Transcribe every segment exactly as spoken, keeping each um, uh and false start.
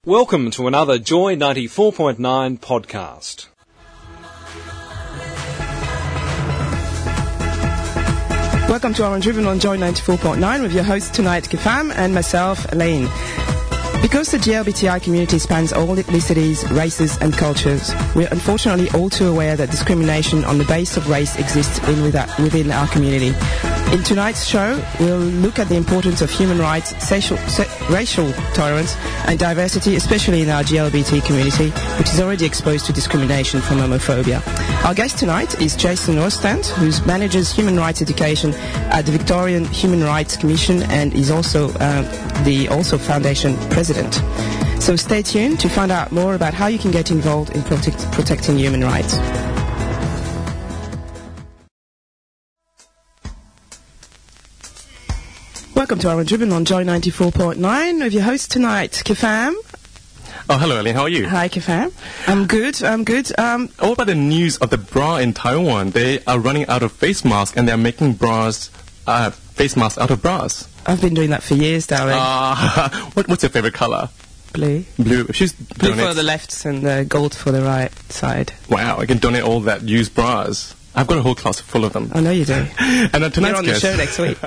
Welcome to another Joy ninety-four point nine podcast. Welcome to Orange Ribbon on Joy ninety-four point nine with your host tonight, Kifam, and myself, Elaine. Because the G L B T I community spans all ethnicities, races and cultures, we are unfortunately all too aware that discrimination on the basis of race exists in with our, within our community. In tonight's show, we'll look at the importance of human rights, social, se- racial tolerance and diversity, especially in our G L B T community, which is already exposed to discrimination from homophobia. Our guest tonight is Jason Rostand, who manages human rights education at the Victorian Human Rights Commission and is also uh, the also foundation president. So stay tuned to find out more about how you can get involved in protect, protecting human rights. Welcome to Orange Ribbon on Joy ninety-four point nine with your host tonight, Kifam. Oh, hello, Elaine. How are you? Hi, Kifam. I'm good. I'm good. Um, what about the news of the bra in Taiwan? They are running out of face masks and they're making bras, uh, face masks out of bras. I've been doing that for years, darling. Uh, what, what's your favorite color? Blue. Blue. She's Blue donates. for the left and the gold for the right side. Wow, I can donate all that used bras. I've got a whole closet full of them. I know you do. And uh, tonight's You're on guest, the show next week.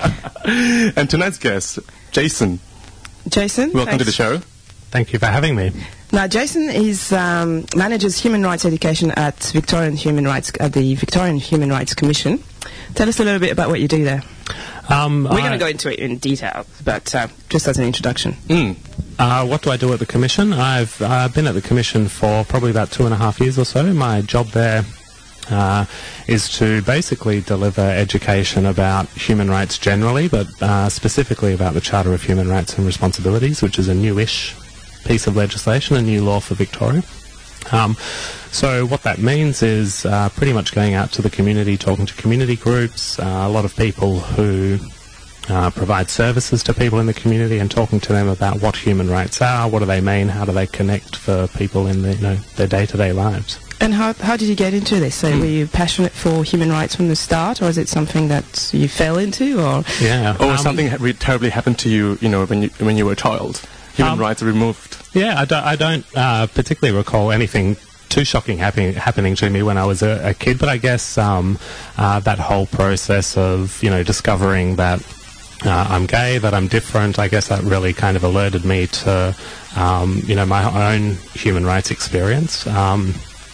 And tonight's guest, Jason. Jason, welcome thanks. to the show. Thank you for having me. Now, Jason is um, manages human rights education at Victorian Human Rights at the Victorian Human Rights Commission. Tell us a little bit about what you do there. Um, We're going to go into it in detail, but uh, just as an introduction. Mm. Uh, what do I do at the Commission? I've uh, been at the Commission for probably about two and a half years or so. My job there uh, is to basically deliver education about human rights generally, but uh, specifically about the Charter of Human Rights and Responsibilities, which is a newish piece of legislation, a new law for Victoria. Um, so what that means is uh, pretty much going out to the community, talking to community groups, uh, a lot of people who uh, provide services to people in the community and talking to them about what human rights are, what do they mean, how do they connect for people in the, you know, their day-to-day lives. And how how did you get into this? So were you passionate for human rights from the start, or is it something that you fell into, or Yeah. Or um, something ha- re- terribly happened to you, you know, when you when you were a child. Human Um, rights removed. Yeah, I don't, I don't uh, particularly recall anything too shocking happening happening to me when I was a, a kid, but I guess um, uh, that whole process of, you know, discovering that uh, I'm gay, that I'm different, I guess that really kind of alerted me to, um, you know, my own human rights experience. Um,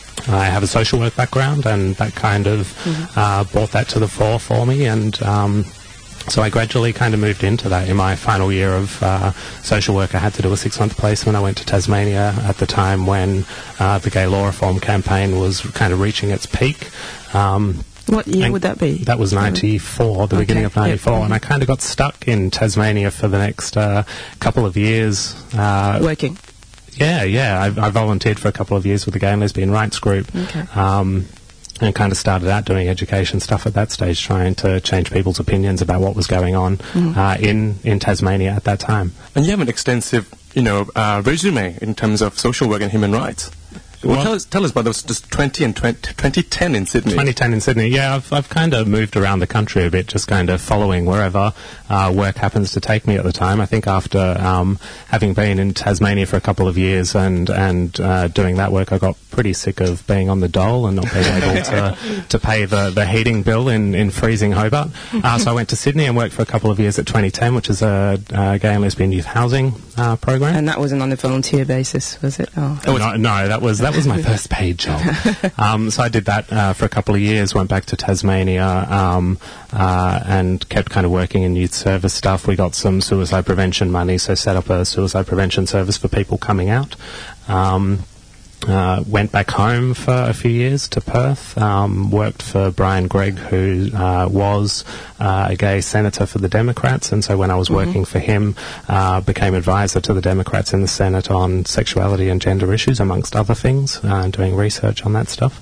I have a social work background, and that kind of mm-hmm. uh, brought that to the fore for me, and um, so I gradually kind of moved into that. In my final year of uh, social work, I had to do a six-month placement. I went to Tasmania at the time when uh, the gay law reform campaign was kind of reaching its peak. Um, what year would that be? That was ninety-four, the okay. beginning of ninety-four, yep. and I kind of got stuck in Tasmania for the next uh, couple of years. Uh, Working? Yeah, yeah. I, I volunteered for a couple of years with the Gay and Lesbian Rights Group. Okay. Um, and kind of started out doing education stuff at that stage, trying to change people's opinions about what was going on mm. uh, in, in Tasmania at that time. And you have an extensive, you know, uh, resume in terms of social work and human rights. Well, tell us, tell us about those just twenty and twenty, twenty ten in Sydney. twenty ten in Sydney, yeah. I've, I've kind of moved around the country a bit, just kind of following wherever uh, work happens to take me at the time. I think after um, having been in Tasmania for a couple of years and and uh, doing that work, I got pretty sick of being on the dole and not being able to to pay the, the heating bill in, in freezing Hobart. Uh, so I went to Sydney and worked for a couple of years at twenty ten, which is a, a gay and lesbian youth housing uh, program. And that wasn't on a volunteer basis, was it? Oh, oh no, no, that was that was my first paid job. Um, so I did that uh, for a couple of years, went back to Tasmania um, uh, and kept kind of working in youth service stuff. We got some suicide prevention money, so set up a suicide prevention service for people coming out. Um, Uh, went back home for a few years to Perth, um, worked for Brian Gregg, who uh, was uh, a gay senator for the Democrats, and so when I was mm-hmm. working for him, uh, became advisor to the Democrats in the Senate on sexuality and gender issues, amongst other things, uh, doing research on that stuff.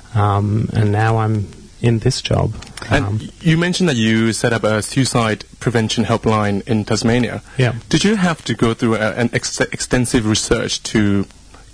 Um, and now I'm in this job. And um, you mentioned that you set up a suicide prevention helpline in Tasmania. Yeah. Did you have to go through a, an ex- extensive research to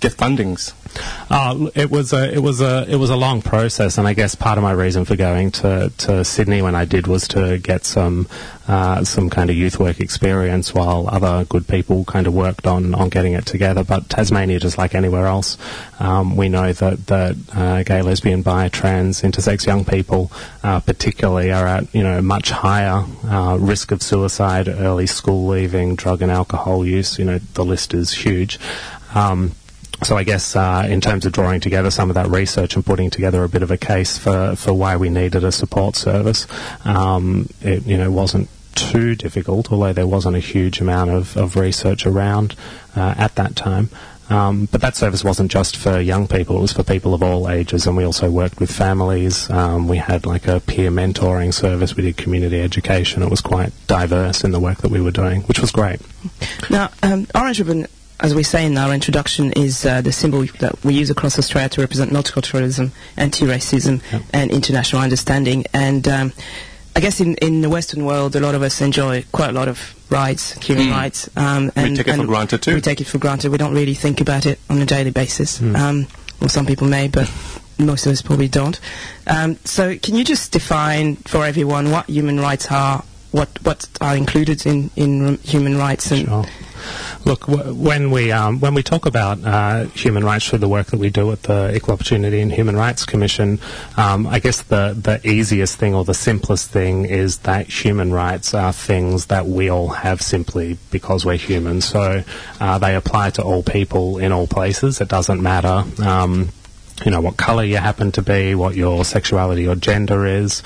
get fundings? Uh, it was a it was a it was a long process, and I guess part of my reason for going to, to Sydney when I did was to get some uh, some kind of youth work experience while other good people kind of worked on, on getting it together. But Tasmania, just like anywhere else, um, we know that that uh, gay, lesbian, bi, trans, intersex young people, uh, particularly, are at you know much higher uh, risk of suicide, early school leaving, drug and alcohol use. You know the list is huge. Um, So I guess uh, in terms of drawing together some of that research and putting together a bit of a case for, for why we needed a support service, um, it you know wasn't too difficult, although there wasn't a huge amount of, of research around uh, at that time. Um, but that service wasn't just for young people, it was for people of all ages, and we also worked with families. Um, we had like a peer mentoring service, we did community education. It was quite diverse in the work that we were doing, which was great. Now, um, Orange Ribbon, as we say in our introduction, is uh, the symbol that we use across Australia to represent multiculturalism, anti-racism, yep. and international understanding. And um, I guess in, in the Western world, a lot of us enjoy quite a lot of rights, human mm. rights. Um, and, we take it and for granted too. We take it for granted. We don't really think about it on a daily basis. Mm. Um, well, some people may, but most of us probably don't. Um, so can you just define for everyone what human rights are, what, what are included in, in human rights? And sure. Look, w- when we um, when we talk about uh, human rights through the work that we do at the Equal Opportunity and Human Rights Commission, um, I guess the, the easiest thing or the simplest thing is that human rights are things that we all have simply because we're human. So uh, they apply to all people in all places. It doesn't matter Um, you know, what colour you happen to be, what your sexuality or gender is.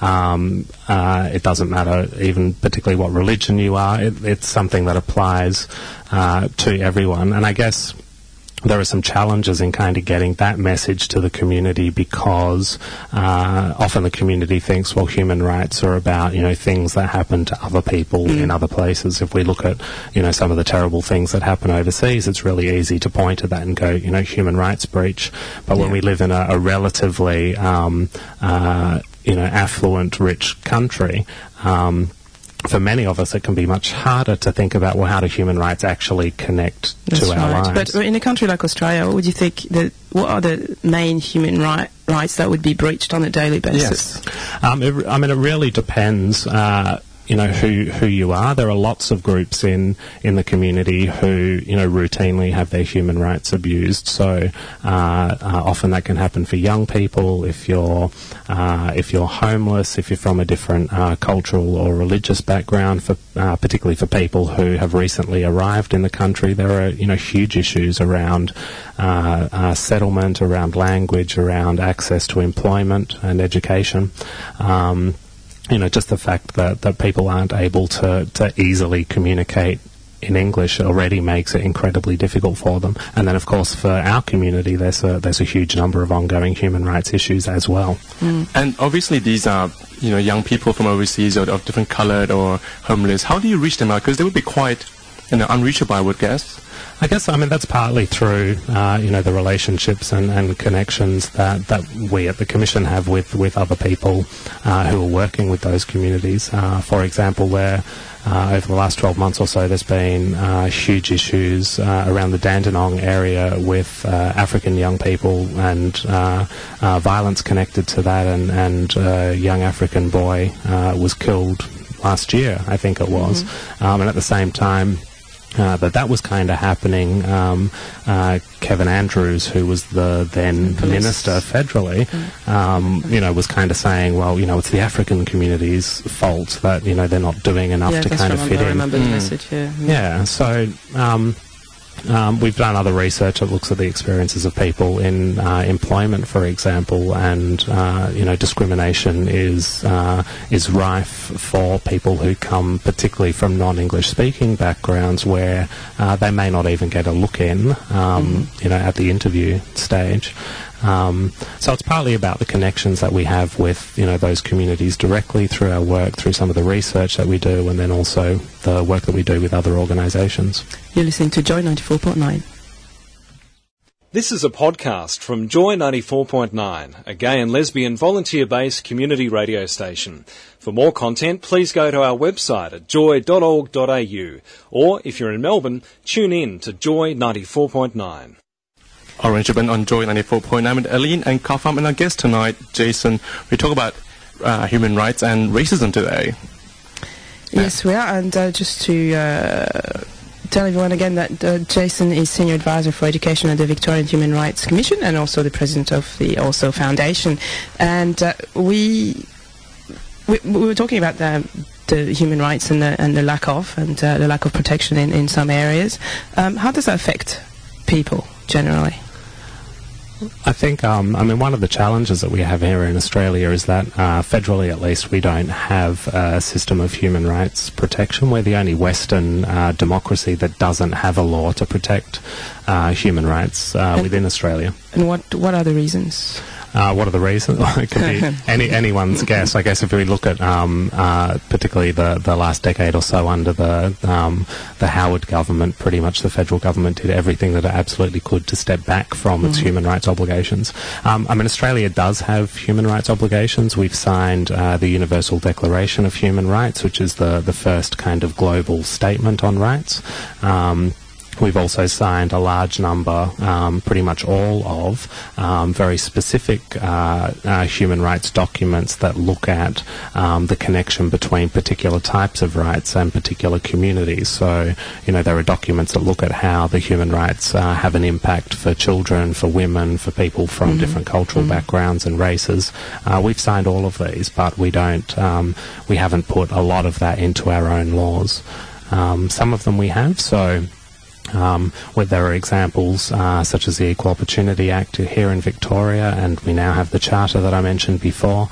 Um, uh, it doesn't matter even particularly what religion you are. It, it's something that applies uh, to everyone. And I guess there are some challenges in kind of getting that message to the community because uh, often the community thinks, well, human rights are about, you know, things that happen to other people mm. in other places. If we look at, you know, some of the terrible things that happen overseas, it's really easy to point to that and go, you know, human rights breach. But yeah. when we live in a, a relatively, um, uh, you know, affluent, rich country, um, for many of us, it can be much harder to think about, well, how do human rights actually connect That's to our right. lives? But in a country like Australia, what would you think that what are the main human right, rights that would be breached on a daily basis? Yes. Um, it, I mean, it really depends. Uh, you know, who who you are. There are lots of groups in, in the community who, you know, routinely have their human rights abused. So uh, uh, often that can happen for young people. If you're uh, if you're homeless, if you're from a different uh, cultural or religious background, for uh, particularly for people who have recently arrived in the country, there are, you know, huge issues around uh, uh, settlement, around language, around access to employment and education. Um, You know, just the fact that, that people aren't able to, to easily communicate in English already makes it incredibly difficult for them. And then, of course, for our community, there's a, there's a huge number of ongoing human rights issues as well. Mm. And obviously these are, you know, young people from overseas or of different coloured or homeless. How do you reach them out? Because they would be quite, you know, unreachable, I would guess. I guess, I mean, that's partly through, uh, you know, the relationships and, and connections that, that we at the Commission have with, with other people uh, who are working with those communities. Uh, for example, where uh, over the last twelve months or so there's been uh, huge issues uh, around the Dandenong area with uh, African young people and uh, uh, violence connected to that, and, and a young African boy uh, was killed last year, I think it was. Mm-hmm. Um, and at the same time, Uh, but that was kind of happening. Um, uh, Kevin Andrews, who was the then Police. minister federally, um, you know, was kind of saying, well, you know, it's the African community's fault that, you know, they're not doing enough yeah, to kind of fit I in. remember the message, yeah. Yeah, so um, um, we've done other research that looks at the experiences of people in uh, employment, for example, and, uh, you know, discrimination is uh, is rife for people who come particularly from non-English speaking backgrounds where uh, they may not even get a look in, um, mm-hmm. you know, at the interview stage. Um, so it's partly about the connections that we have with, you know, those communities directly through our work, through some of the research that we do, and then also the work that we do with other organisations. You're listening to Joy ninety-four point nine. This is a podcast from Joy ninety-four point nine, a gay and lesbian volunteer-based community radio station. For more content, please go to our website at joy dot org dot a u, or if you're in Melbourne, tune in to Joy ninety-four point nine. Orange Ribbon on Joy ninety-four point nine with Aline and Kafam, and our guest tonight, Jason. We talk about uh, human rights and racism today. Yes, we are, and uh, just to uh, tell everyone again that uh, Jason is Senior Advisor for Education at the Victorian Human Rights Commission and also the President of the Also Foundation. And uh, we, we we were talking about the, the human rights and the, and the lack of, and uh, the lack of protection in, in some areas. Um, how does that affect people generally? I think, um, I mean, one of the challenges that we have here in Australia is that, uh, federally at least, we don't have a system of human rights protection. We're the only Western uh, democracy that doesn't have a law to protect uh, human rights uh, within Australia. And what what are the reasons? Uh, what are the reasons? It could be any, anyone's guess. I guess if we look at um, uh, particularly the, the last decade or so under the um, the Howard government, pretty much the federal government did everything that it absolutely could to step back from mm-hmm. its human rights obligations. Um, I mean, Australia does have human rights obligations. We've signed uh, the Universal Declaration of Human Rights, which is the, the first kind of global statement on rights. Um, We've also signed a large number, um, pretty much all of, um, very specific uh, uh, human rights documents that look at um, the connection between particular types of rights and particular communities. So, you know, there are documents that look at how the human rights uh, have an impact for children, for women, for people from mm-hmm. different cultural mm-hmm. backgrounds and races. Uh, we've signed all of these, but we don't, um, we haven't put a lot of that into our own laws. Um, some of them we have, so... Um, where there are examples uh, such as the Equal Opportunity Act here in Victoria, and we now have the Charter that I mentioned before,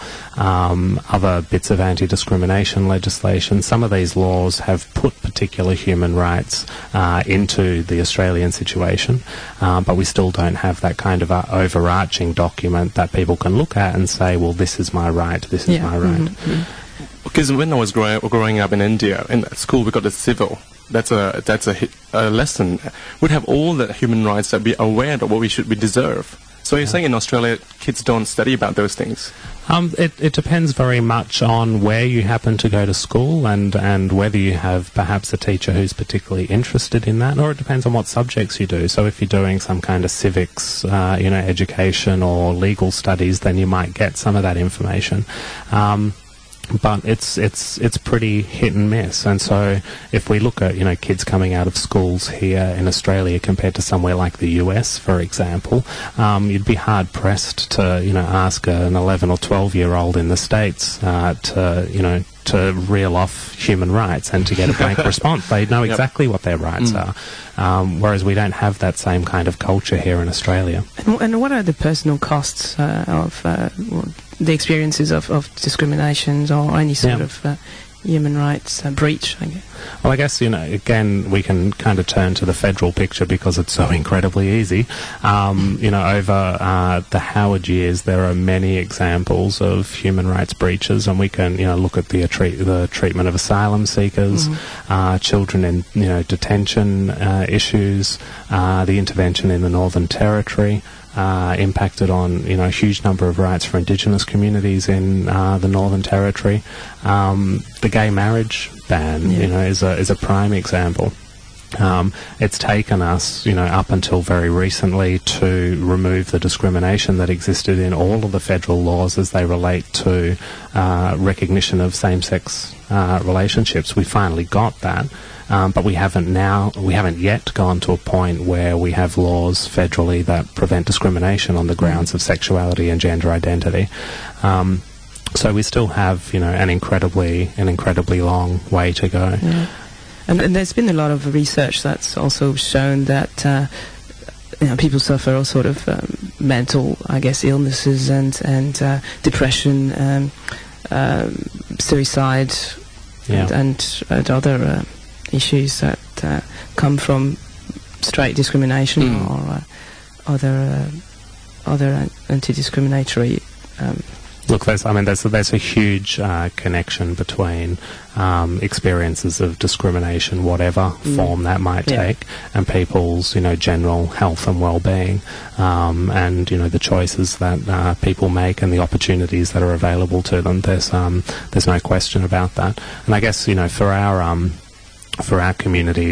um, other bits of anti-discrimination legislation. Some of these laws have put particular human rights uh, into the Australian situation, uh, but we still don't have that kind of uh, overarching document that people can look at and say, well, this is my right, this is yeah. my right. Mm-hmm. Because when I was growing, growing up in India, in school we got the civil. That's a that's a, a lesson. We'd have all the human rights that be aware of what we should we deserve. So you're yeah. saying in Australia kids don't study about those things? Um, it, it depends very much on where you happen to go to school and, and whether you have perhaps a teacher who's particularly interested in that, or it depends on what subjects you do. So if you're doing some kind of civics, uh, you know, education or legal studies, then you might get some of that information. Um, But it's it's it's pretty hit and miss, and so if we look at you know kids coming out of schools here in Australia compared to somewhere like the U S, for example, um, you'd be hard pressed to you know ask an eleven or twelve year old in the States uh, to you know to reel off human rights and to get a blank response. They know exactly yep. what their rights mm. are, um, whereas we don't have that same kind of culture here in Australia. And, and what are the personal costs uh, of uh, the experiences of, of discriminations or any sort yeah. of uh, human rights uh, breach, I guess? Well, I guess, you know, again, we can kind of turn to the federal picture because it's so incredibly easy. Um, you know, over uh, the Howard years, there are many examples of human rights breaches, and we can, you know, look at the, uh, treat, the treatment of asylum seekers, mm-hmm. uh, children in, you know, detention uh, issues, uh, the intervention in the Northern Territory. Uh, impacted on, you know, a huge number of rights for Indigenous communities in uh, the Northern Territory. Um, the gay marriage ban, yeah. you know, is a is a prime example. Um, it's taken us, you know, up until very recently to remove the discrimination that existed in all of the federal laws as they relate to uh, recognition of same-sex uh, relationships. We finally got that. Um, but we haven't now, we haven't yet gone to a point where we have laws federally that prevent discrimination on the grounds of sexuality and gender identity. Um, so we still have, you know, an incredibly, an incredibly long way to go. Yeah. And, and there's been a lot of research that's also shown that uh, you know, people suffer all sort of um, mental, I guess, illnesses and and uh, depression, um, um, suicide, yeah. and, and, and other. Uh, issues that uh, come from straight discrimination mm. or uh, other uh, other anti-discriminatory. Um, Look, there's, I mean, there's there's a huge uh, connection between um, experiences of discrimination, whatever mm. form that might yeah. take, and people's, you know, general health and well-being, um, and you know the choices that uh, people make and the opportunities that are available to them. There's um, there's no question about that. And I guess, you know, for our um, for our communities,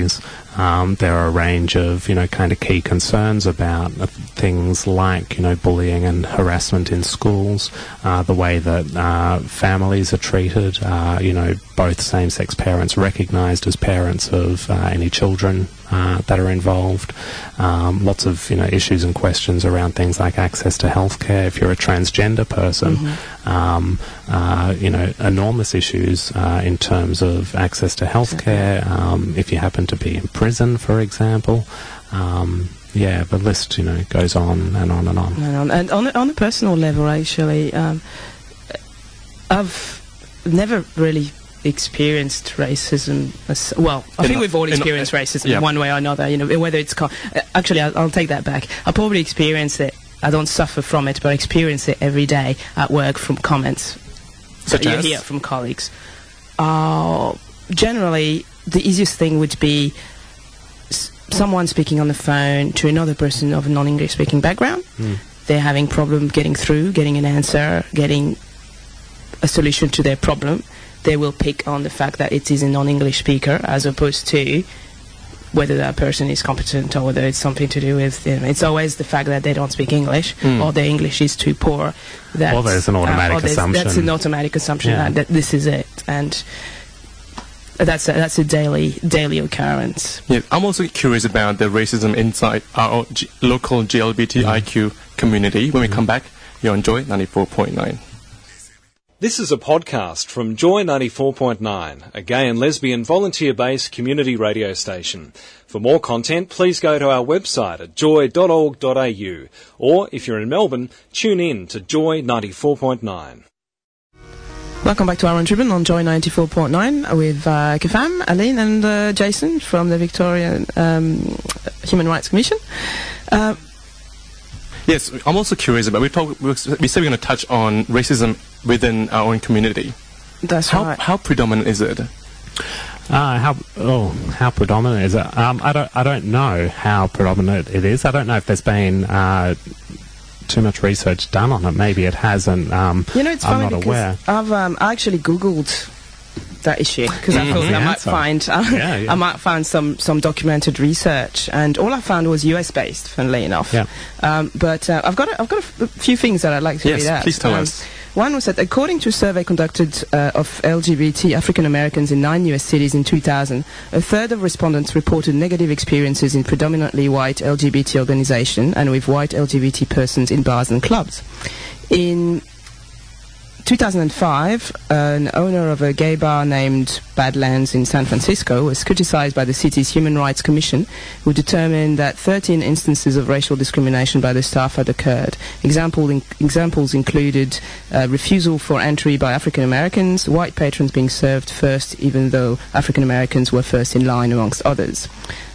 Um, there are a range of, you know, kind of key concerns about uh, things like, you know, bullying and harassment in schools, uh, the way that uh, families are treated, uh, you know, both same-sex parents recognised as parents of uh, any children uh, that are involved. Um, lots of, you know, issues and questions around things like access to healthcare if you're a transgender person. Mm-hmm. Um, uh, you know, enormous issues uh, in terms of access to healthcare, um, if you happen to be in prison, for example. Um, yeah, the list, you know, goes on and on and on. And on, and on, on a personal level, actually, um, I've never really experienced racism. As, well, I in think we've all in experienced uh, racism yeah. in one way or another. You know, whether it's co- actually, I'll, I'll take that back. I probably experienced it. I don't suffer from it, but I experience it every day at work from comments Such that as? you hear from colleagues. Uh, generally, the easiest thing would be s- someone speaking on the phone to another person of a non-English speaking background. Mm. They're having problem getting through, getting an answer, getting a solution to their problem. They will pick on the fact that it is a non-English speaker as opposed to whether that person is competent or whether it's something to do with, you know, it's always the fact that they don't speak English mm. or their English is too poor. That, well, there's an automatic uh, there's, assumption. That's an automatic assumption yeah. that, that this is it. And that's a, that's a daily daily occurrence. Yeah, I'm also curious about the racism inside our G- local G L B T I Q mm. community. When we mm. come back, you're on Joy ninety-four point nine. This is a podcast from Joy ninety-four point nine, a gay and lesbian volunteer-based community radio station. For more content, please go to our website at joy dot org dot a u, or if you're in Melbourne, tune in to Joy ninety-four point nine. Welcome back to Our Own Tribune on Joy ninety-four point nine with uh, Kefam, Aline and uh, Jason from the Victorian um, Human Rights Commission. Uh, Yes, I'm also curious about, we talk, we said we're going to touch on racism within our own community. That's how, right. How predominant is it? Uh, how oh how predominant is it? Um, I don't I don't know how predominant it is. I don't know if there's been uh, too much research done on it. Maybe it hasn't. Um, you know, it's I'm funny not because aware. I've um, I actually Googled that issue because I thought Mm-hmm. I might Answer. find uh, Yeah, yeah. I might find some some documented research, and all I found was U S based, funnily enough. Yeah. Um, but uh, I've got a, I've got a, f- a few things that I'd like to Yes, read out. please tell Um, us. One was that according to a survey conducted uh, of L G B T African Americans in nine U S cities in two thousand, a third of respondents reported negative experiences in predominantly white L G B T organizations and with white L G B T persons in bars and clubs. In two thousand five, an owner of a gay bar named Badlands in San Francisco was criticized by the city's Human Rights Commission, who determined that thirteen instances of racial discrimination by the staff had occurred. Example in, examples included uh, refusal for entry by African Americans, white patrons being served first even though African Americans were first in line, amongst others.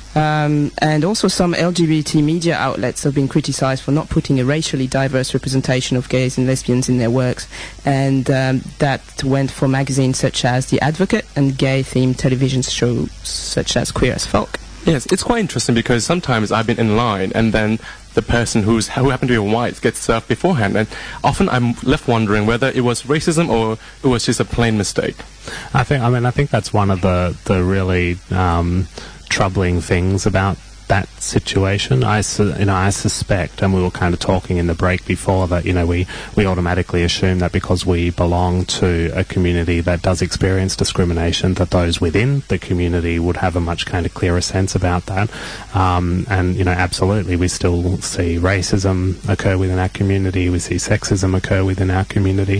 Um, and also some L G B T media outlets have been criticized for not putting a racially diverse representation of gays and lesbians in their works, and um, that went for magazines such as The Advocate and gay-themed television shows such as Queer as Folk. Yes, it's quite interesting because sometimes I've been in line and then the person who's who happened to be white gets served beforehand, and often I'm left wondering whether it was racism or it was just a plain mistake. I think I mean I think that's one of the the really um, troubling things about that situation. I su- you know I suspect, and we were kind of talking in the break before, that you know we we automatically assume that because we belong to a community that does experience discrimination, that those within the community would have a much kind of clearer sense about that. Um, and you know absolutely we still see racism occur within our community. We see sexism occur within our community.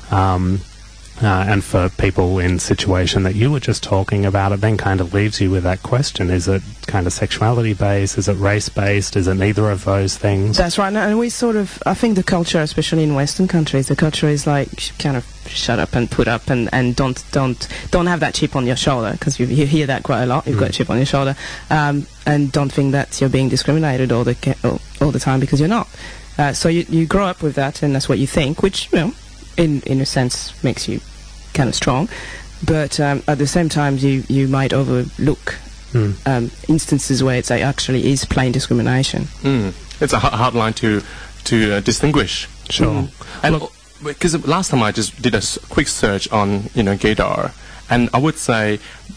Um, Uh, and for people in situation that you were just talking about, it then kind of leaves you with that question. Is it kind of sexuality based? Is it race based? Is it neither of those things? That's right. And we sort of, I think the culture, especially in Western countries, the culture is like kind of shut up and put up and, and don't don't don't have that chip on your shoulder, because you, you hear that quite a lot. You've mm. got a chip on your shoulder, um, and don't think that you're being discriminated all the all, all the time, because you're not. Uh, so you you grow up with that, and that's what you think, which, you know, in in a sense makes you kind of strong, but um, at the same time you, you might overlook mm. um, instances where it's like actually is plain discrimination. Mm. It's a hard, hard line to to uh, distinguish. Sure. Mm. And because last time I just did a s- quick search on you know gaydar, and I would say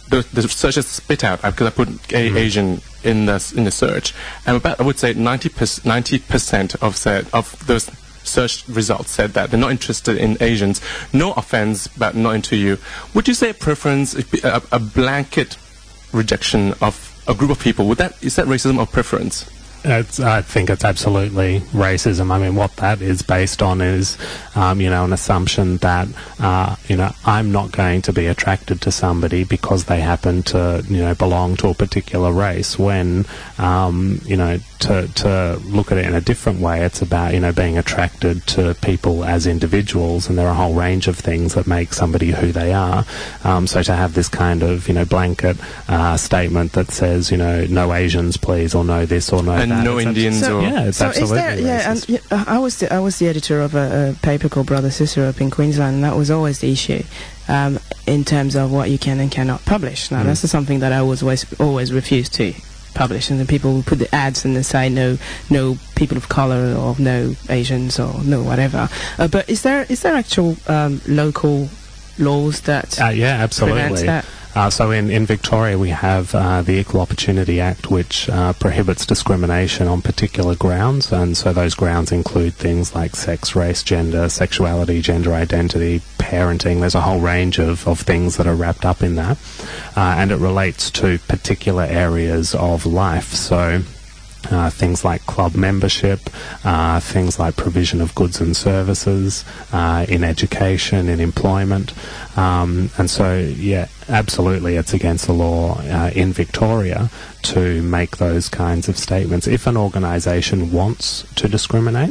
the, the search is spit out because I put gay mm. Asian in the in the search, and about I would say ninety percent of said of those search results said that they're not interested in Asians. No offense, but not into you. Would you say a preference, a, a blanket rejection of a group of people? Would that is that racism or preference? It's, I think it's absolutely racism. I mean, what that is based on is, um, you know, an assumption that, uh, you know, I'm not going to be attracted to somebody because they happen to, you know, belong to a particular race. When, um, you know, to to look at it in a different way, it's about, you know, being attracted to people as individuals, and there are a whole range of things that make somebody who they are. Um, so to have this kind of, you know, blanket uh, statement that says, you know, no Asians, please, or no this or no and that. No Indians, so, or yeah, it's so absolutely is there, yeah, racist. and yeah, I was the, I was the editor of a, a paper called Brother Sister up in Queensland, and that was always the issue um, in terms of what you can and cannot publish. Now, mm. that's something that I was always always refused to publish, and then people would put the ads and they say no, no people of color, or no Asians, or no whatever. Uh, but is there is there actual um, local laws that uh, yeah, absolutely. prevent that? Uh, so in, in Victoria we have uh, the Equal Opportunity Act, which uh, prohibits discrimination on particular grounds, and so those grounds include things like sex, race, gender, sexuality, gender identity, parenting. There's a whole range of, of things that are wrapped up in that, uh, and it relates to particular areas of life. So Uh, things like club membership, uh, things like provision of goods and services, uh, in education, in employment. Um, and so, yeah, absolutely it's against the law uh, in Victoria to make those kinds of statements. If an organisation wants to discriminate,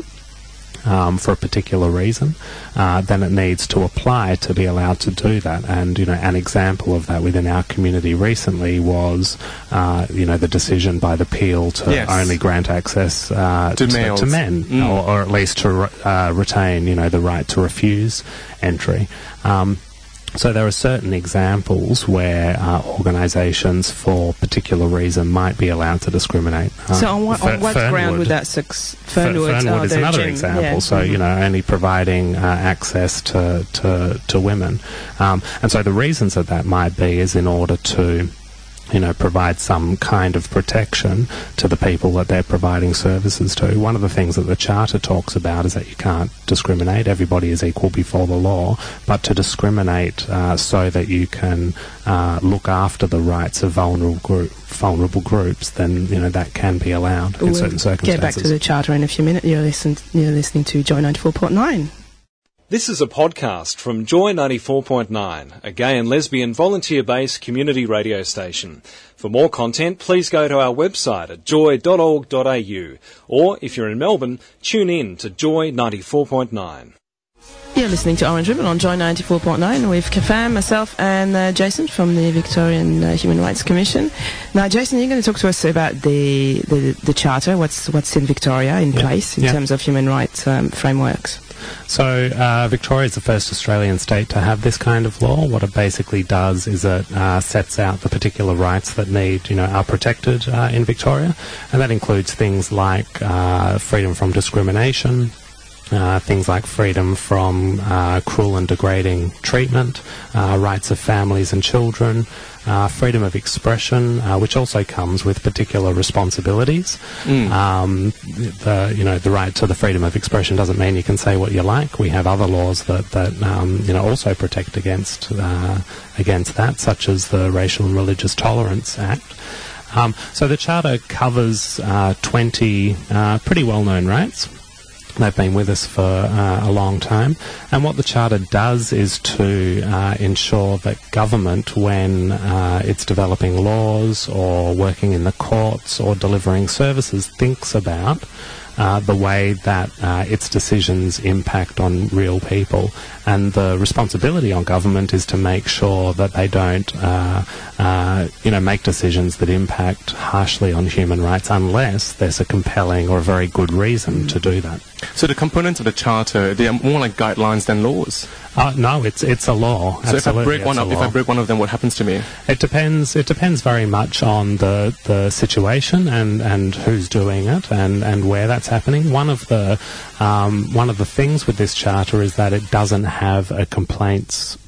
Um, for a particular reason, uh, then it needs to apply to be allowed to do that. And, you know, an example of that within our community recently was, uh, you know, the decision by the Peel to yes. only grant access uh, to, to, to men, mm. or, or at least to re- uh, retain, you know, the right to refuse entry. Um, So there are certain examples where uh, organisations, for particular reason, might be allowed to discriminate. Um, so on what, on what ground would that success? Fernwood, Fernwood oh, is another gym, example. yeah. So, mm-hmm. you know, only providing uh, access to, to, to women. Um, and so the reasons that that might be is in order to, you know, provide some kind of protection to the people that they're providing services to. One of the things that the Charter talks about is that you can't discriminate. Everybody is equal before the law. But to discriminate uh, so that you can uh, look after the rights of vulnerable group, vulnerable groups, then, you know, that can be allowed in we'll certain circumstances. Get back to the Charter in a few minutes. You're, listen, you're listening to Joy ninety-four point nine. This is a podcast from Joy ninety-four point nine, a gay and lesbian volunteer-based community radio station. For more content, please go to our website at joy dot org dot a u, or if you're in Melbourne, tune in to Joy ninety-four point nine. You're listening to Orange Ribbon on Joy ninety-four point nine with Kafam, myself and uh, Jason from the Victorian uh, Human Rights Commission. Now, Jason, you're going to talk to us about the, the, the Charter, what's what's in Victoria in yeah. place in yeah. terms of human rights um, frameworks. So uh, Victoria is the first Australian state to have this kind of law. What it basically does is it uh, sets out the particular rights that need, you know, are protected uh, in Victoria, and that includes things like uh, freedom from discrimination, Uh, things like freedom from uh, cruel and degrading treatment, uh, rights of families and children, uh, freedom of expression, uh, which also comes with particular responsibilities. Mm. Um, the, you know, the right to the freedom of expression doesn't mean you can say what you like. We have other laws that, that um, you know, also protect against uh, against that, such as the Racial and Religious Tolerance Act. Um, so the Charter covers uh, twenty uh, pretty well-known rights. They've been with us for uh, a long time. And what the Charter does is to uh, ensure that government, when uh, it's developing laws or working in the courts or delivering services, thinks about uh, the way that uh, its decisions impact on real people. And the responsibility on government is to make sure that they don't, uh, uh, you know, make decisions that impact harshly on human rights unless there's a compelling or a very good reason to do that. So the components of the Charter, they are more like guidelines than laws? Uh, no, it's it's a law. So Absolutely, if I break one up, if I break one of them, what happens to me? It depends. It depends very much on the, the situation and, and who's doing it and, and where that's happening. One of the um, one of the things with this Charter is that it doesn't have a complaints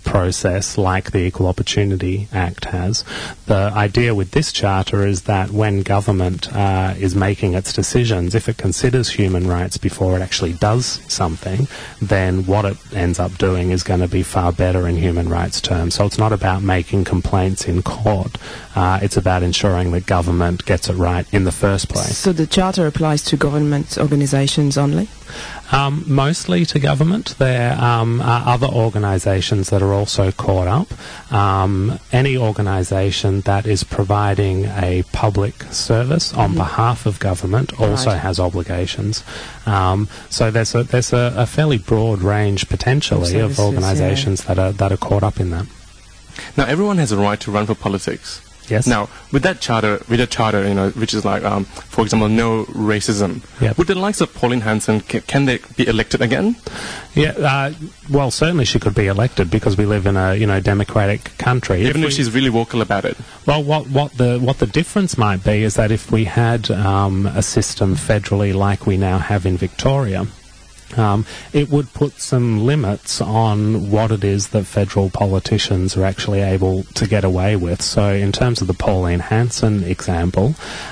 process like the Equal Opportunity Act has. The idea with this charter is that when government uh, is making its decisions, if it considers human rights before it actually does something, then what it ends up doing is going to be far better in human rights terms. So it's not about making complaints in court. Uh, it's about ensuring that government gets it right in the first place. So the charter applies to government organisations only? Um, mostly to government. There um, are other organisations that are also caught up. Um, any organisation that is providing a public service on mm-hmm. behalf of government also right. has obligations. Um, so there's a there's a, a fairly broad range potentially services, of organisations yeah. that are that are caught up in that. Now everyone has a right to run for politics. Yes. Now, with that charter, with a charter, you know, which is like, um, for example, no racism. Yep. Would the likes of Pauline Hanson, can, can they be elected again? Yeah. Uh, well, certainly she could be elected because we live in a you know democratic country. Even if, if we, she's really vocal about it. Well, what what the what the difference might be is that if we had um, a system federally like we now have in Victoria. Um, it would put some limits on what it is that federal politicians are actually able to get away with. So in terms of the Pauline Hanson example,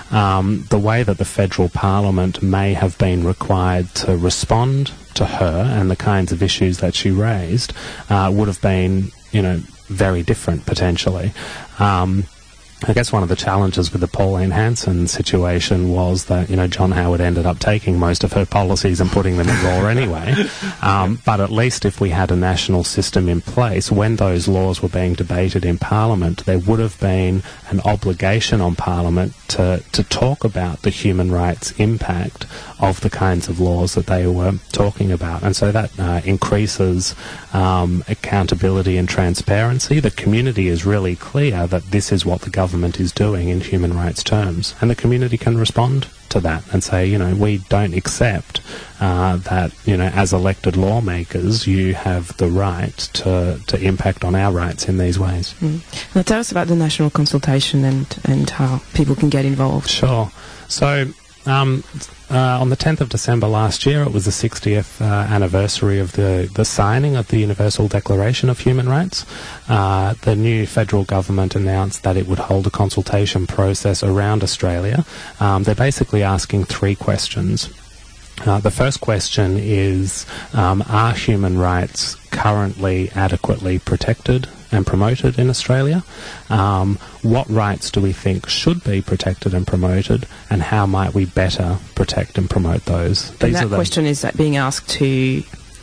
um, the way that the federal parliament may have been required to respond to her and the kinds of issues that she raised uh, would have been, you know, very different potentially. Um, I guess one of the challenges with the Pauline Hanson situation was that, you know, John Howard ended up taking most of her policies and putting them in law anyway. Um, but at least if we had a national system in place, when those laws were being debated in Parliament, there would have been an obligation on Parliament to, to talk about the human rights impact of the kinds of laws that they were talking about. And so that uh, increases um, accountability and transparency. The community is really clear that this is what the government is doing in human rights terms. And the community can respond to that and say, you know, we don't accept uh, that, you know, as elected lawmakers, you have the right to, to impact on our rights in these ways. Mm. Now tell us about the national consultation and, and how people can get involved. Sure. So, um, Uh, on the tenth of December last year, it was the sixtieth uh, anniversary of the, the signing of the Universal Declaration of Human Rights. Uh, the new federal government announced that it would hold a consultation process around Australia. Um, they're basically asking three questions. Uh, the first question is, um, are human rights currently adequately protected and promoted in Australia? Um, what rights do we think should be protected and promoted, and how might we better protect and promote those? And These that are the question is that being asked to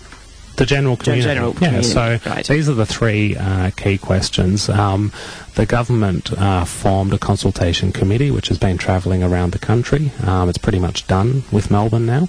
the general community. General yeah, community. So right. These are the three uh, key questions. Um, the government uh, formed a consultation committee which has been travelling around the country. Um, it's pretty much done with Melbourne now.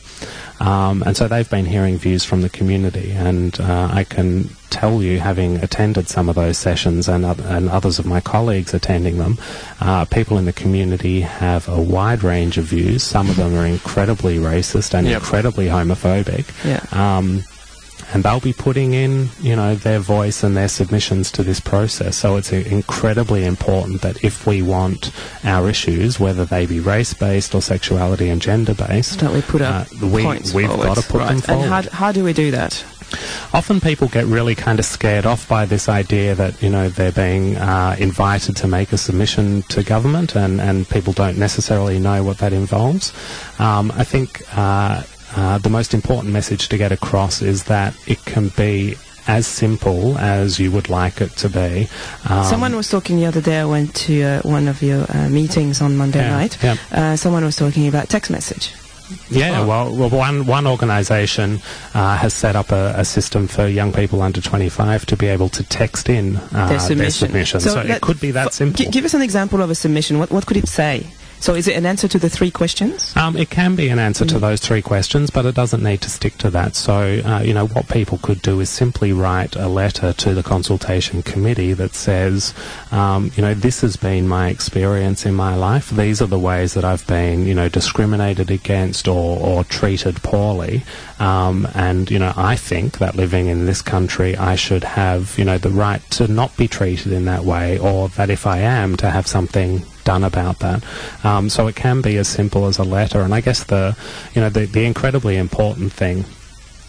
Um, and so they've been hearing views from the community, and uh, I can tell you, having attended some of those sessions and, uh, and others of my colleagues attending them, uh, people in the community have a wide range of views. Some of them are incredibly racist and yep. incredibly homophobic. Yeah. Um, and they'll be putting in, you know, their voice and their submissions to this process. So it's incredibly important that if we want our issues, whether they be race-based or sexuality and gender-based, that we put uh, up we, points we've forward. got to put right. them forward. And how, how do we do that? Often people get really kind of scared off by this idea that, you know, they're being uh, invited to make a submission to government, and, and people don't necessarily know what that involves. Um, I think uh, uh, the most important message to get across is that it can be as simple as you would like it to be. Um, someone was talking the other day, I went to uh, one of your uh, meetings on Monday yeah, night. Yeah. Uh, someone was talking about text message. Yeah, oh. well, well, one one organisation uh, has set up a, a system for young people under twenty-five to be able to text in uh, their submission. Their submission. So, so it could be that simple. G- give us an example of a submission. What what could it say? So is it an answer to the three questions? Um, it can be an answer mm-hmm. to those three questions, but it doesn't need to stick to that. So, uh, you know, what people could do is simply write a letter to the consultation committee that says, um, you know, this has been my experience in my life. These are the ways that I've been, you know, discriminated against or, or treated poorly. Um, and, you know, I think that living in this country, I should have, you know, the right to not be treated in that way, or that if I am, to have something done about that. Um, so it can be as simple as a letter. And I guess the, you know, the, the incredibly important thing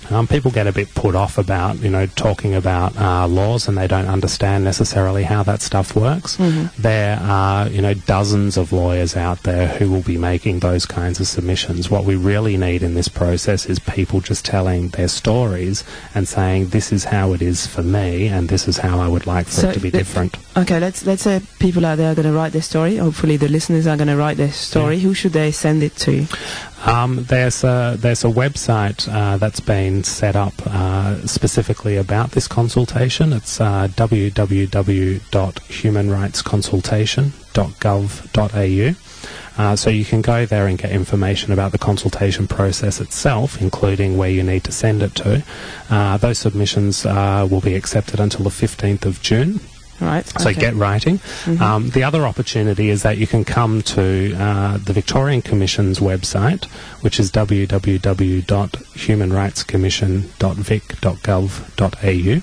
Um, people get a bit put off about, you know, talking about uh, laws, and they don't understand necessarily how that stuff works. Mm-hmm. There are, you know, dozens of lawyers out there who will be making those kinds of submissions. What we really need in this process is people just telling their stories and saying, this is how it is for me, and this is how I would like for so it to be the, different. Okay, let's let's say people out there are going to write their story. Hopefully the listeners are going to write their story. Yeah. Who should they send it to? Um, there's a there's a website uh, that's been set up uh, specifically about this consultation. It's uh, w w w dot human rights consultation dot gov dot a u. Uh, so you can go there and get information about the consultation process itself, including where you need to send it to. Uh, those submissions uh, will be accepted until the fifteenth of June. Right. So okay. get writing. Mm-hmm. Um, the other opportunity is that you can come to uh, the Victorian Commission's website, which is w w w dot human rights commission dot vic dot gov dot a u.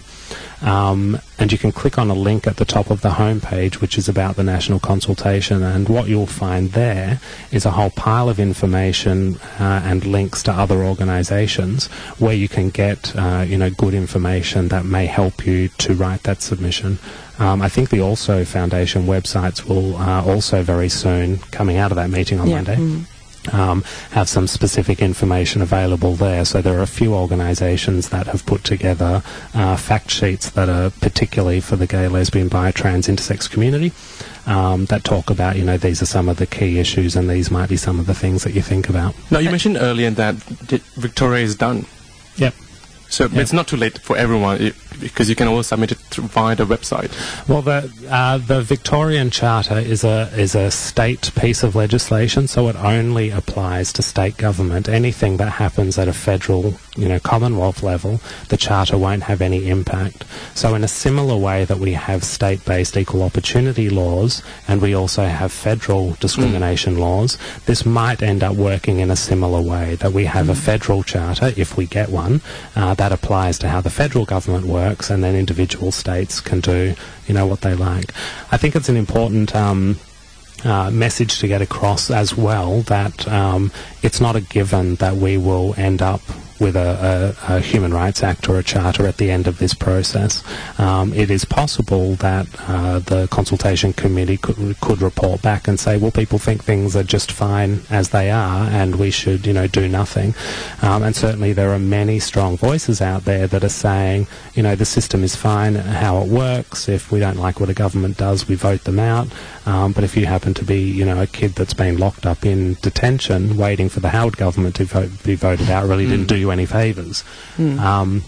Um, and you can click on a link at the top of the homepage, which is about the national consultation, and what you'll find there is a whole pile of information uh, and links to other organisations where you can get uh, you know, good information that may help you to write that submission. Um, I think the Also Foundation websites will uh, also very soon, coming out of that meeting on yeah. Monday, mm. Um, have some specific information available there. So there are a few organisations that have put together uh, fact sheets that are particularly for the gay, lesbian, bi, trans, intersex community um, that talk about, you know, these are some of the key issues and these might be some of the things that you think about. Now, you mentioned earlier that Victoria is done. Yep. So yep. it's not too late for everyone, it, because you can always submit it through, via the website. Well, the uh, the Victorian Charter is a is a state piece of legislation, so it only applies to state government. Anything that happens at a federal, you know, Commonwealth level, the Charter won't have any impact. So in a similar way that we have state-based equal opportunity laws, and we also have federal discrimination mm. laws, this might end up working in a similar way, that we have mm. a federal Charter, if we get one, uh, that applies to how the federal government works, and then individual states can do, you know, what they like. I think it's an important um, uh, message to get across as well, that um, it's not a given that we will end up with a, a, a Human Rights Act or a Charter at the end of this process. Um, it is possible that uh, the consultation committee could, could report back and say, well, people think things are just fine as they are and we should, you know, do nothing. Um, and certainly there are many strong voices out there that are saying, you know, the system is fine, how it works. If we don't like what a government does, we vote them out. Um, but if you happen to be, you know, a kid that's been locked up in detention waiting for the Howard government to vote, be voted out, really mm. didn't do you any favours. Mm. Um,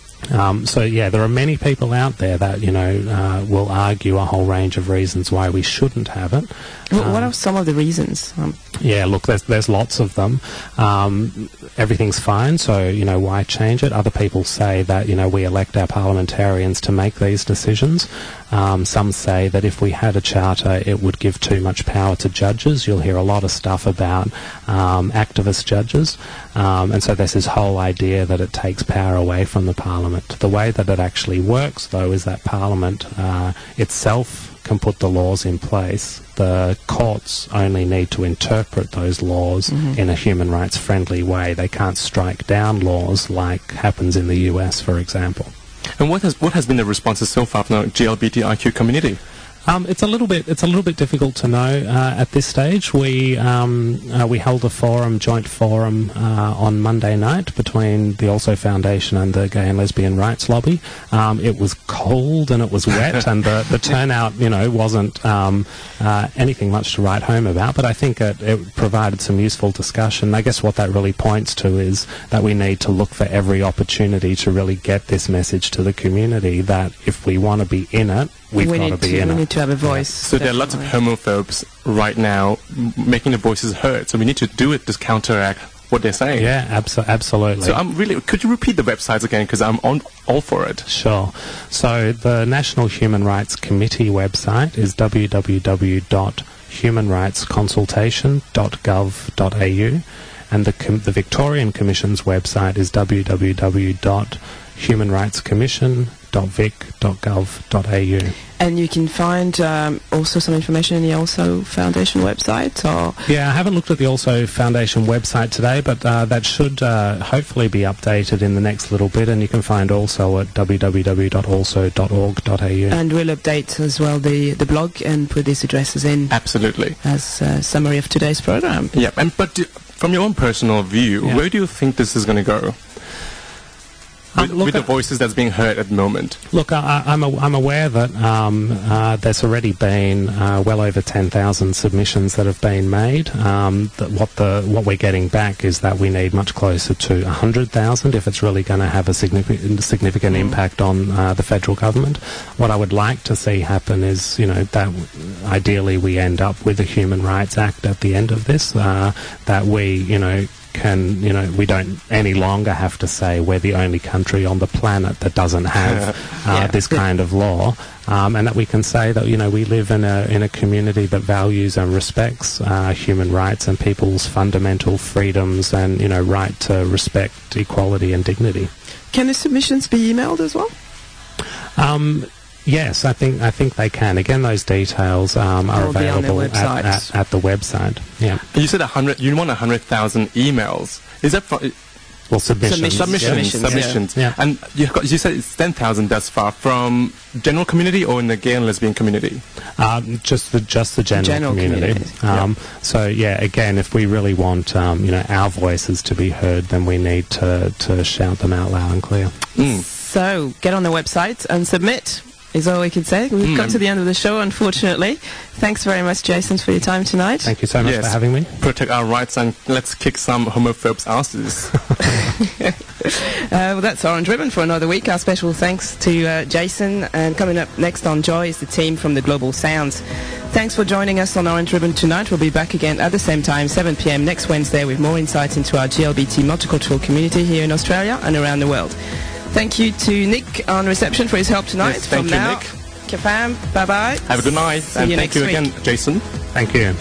um, so, yeah, there are many people out there that, you know, uh, will argue a whole range of reasons why we shouldn't have it. Well, um, what are some of the reasons? Um, yeah, look, there's, there's lots of them. Um, everything's fine, so, you know, why change it? Other people say that, you know, we elect our parliamentarians to make these decisions. Um, some say that if we had a charter, it would give too much power to judges. You'll hear a lot of stuff about um, activist judges. Um, and so there's this whole idea that it takes power away from the parliament. The way that it actually works, though, is that parliament uh, itself can put the laws in place. The courts only need to interpret those laws mm-hmm. in a human rights friendly way. They can't strike down laws like happens in the U S, for example. And what has what has been the responses so far from the G L B T I Q community? Um, it's a little bit. It's a little bit difficult to know uh, at this stage. We um, uh, we held a forum, joint forum, uh, on Monday night between the Also Foundation and the Gay and Lesbian Rights Lobby. Um, it was cold and it was wet, and the, the turnout, you know, wasn't um, uh, anything much to write home about. But I think it, it provided some useful discussion. I guess what that really points to is that we need to look for every opportunity to really get this message to the community that if we want to be in it, we've we got to be in we it. need to have a voice. So definitely. There are lots of homophobes right now m- making their voices heard. So we need to do it to counteract what they're saying. Yeah, abso- absolutely. So I'm really. Could you repeat the websites again? Because I'm on all for it. Sure. So the National Human Rights Committee website is w w w dot human rights consultation dot gov dot a u, and the com- the Victorian Commission's website is w w w dot human rights commission dot vic dot gov dot a u. And you can find um, also some information in the Also Foundation website? Or Yeah, I haven't looked at the Also Foundation website today, but uh, that should uh, hopefully be updated in the next little bit, and you can find Also at w w w dot also dot org dot a u. And we'll update as well the, the blog and put these addresses in Absolutely. as a summary of today's program. Yeah, and but do, from your own personal view, Yeah. where do you think this is going to go? Um, With, look, with the I- voices that's being heard at the moment. Look, I, I'm, a, I'm aware that um, uh, there's already been uh, well over ten thousand submissions that have been made. Um, that what the what we're getting back is that we need much closer to one hundred thousand if it's really going to have a significant significant impact on uh, the federal government. What I would like to see happen is, you know, that ideally we end up with a Human Rights Act at the end of this. Uh, that we, you know. Can you know we don't any longer have to say we're the only country on the planet that doesn't have uh, Yeah. this kind of law, um, and that we can say that you know we live in a in a community that values and respects uh, human rights and people's fundamental freedoms and you know right to respect, equality, and dignity. Can the submissions be emailed as well? Um, Yes, I think I think they can. Again, those details um, are They'll be on their available at, websites. at, at the website. Yeah, You said a hundred. You want a hundred thousand emails. Is that for, well, submissions. submissions? Submissions, Submissions. yeah. And you, got, you said it's ten thousand thus far from general community or in the gay and lesbian community. Um, just the just the general, General community. community. Um, So yeah, again, if we really want um, you know our voices to be heard, then we need to to shout them out loud and clear. Mm. So get on the website and submit. Is all we can say. We've Mm. got to the end of the show, unfortunately. Thanks very much, Jason, for your time tonight. Thank you so much Yes. for having me. Protect our rights and let's kick some homophobes' asses. Uh, well, that's Orange Ribbon for another week. Our special thanks to uh, Jason. And coming up next on Joy is the team from the Global Sounds. Thanks for joining us on Orange Ribbon tonight. We'll be back again at the same time, seven p m next Wednesday, with more insights into our G L B T multicultural community here in Australia and around the world. Thank you to Nick on reception for his help tonight. Yes, thank From you, now, Nick. Kafam, bye-bye. Have a good night. See and you thank next you week. again, Jason. Thank you.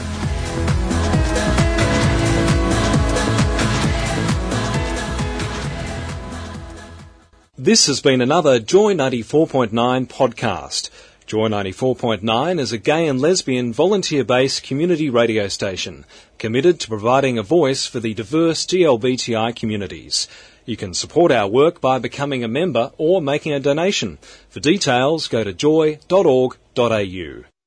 This has been another Joy ninety-four point nine podcast. Joy ninety-four point nine is a gay and lesbian volunteer-based community radio station committed to providing a voice for the diverse G L B T I communities. You can support our work by becoming a member or making a donation. For details, go to joy dot org dot a u.